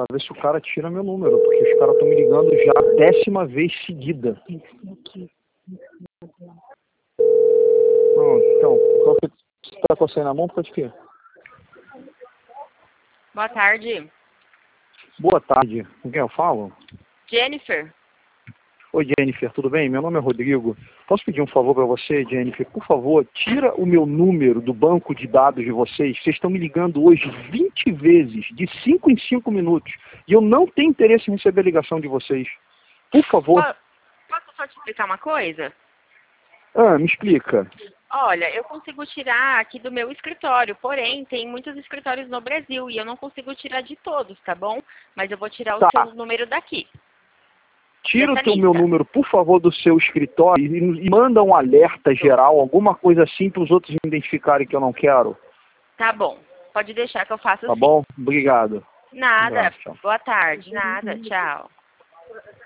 pra ver se o cara tira meu número, porque os caras estão me ligando já a 10ª vez seguida. Não, então, qual que você tá com você na mão? Pode que? Boa tarde. Boa tarde. Com quem eu falo? Jennifer. Oi, Jennifer, tudo bem? Meu nome é Rodrigo. Posso pedir um favor para você, Jennifer? Por favor, tira o meu número do banco de dados de vocês. Vocês estão me ligando hoje 20 vezes, de 5 em 5 minutos. E eu não tenho interesse em receber a ligação de vocês. Por favor. Posso só te explicar uma coisa? Me explica. Olha, eu consigo tirar aqui do meu escritório, porém, tem muitos escritórios no Brasil e eu não consigo tirar de todos, tá bom? Mas eu vou tirar o seu número daqui. Tira o meu número, por favor, do seu escritório e manda um alerta geral, alguma coisa assim, para os outros me identificarem que eu não quero. Tá bom. Pode deixar que eu faço Tá assim. bom? Obrigado. Nada. Abraço, tchau. Boa tarde. Nada. Tchau.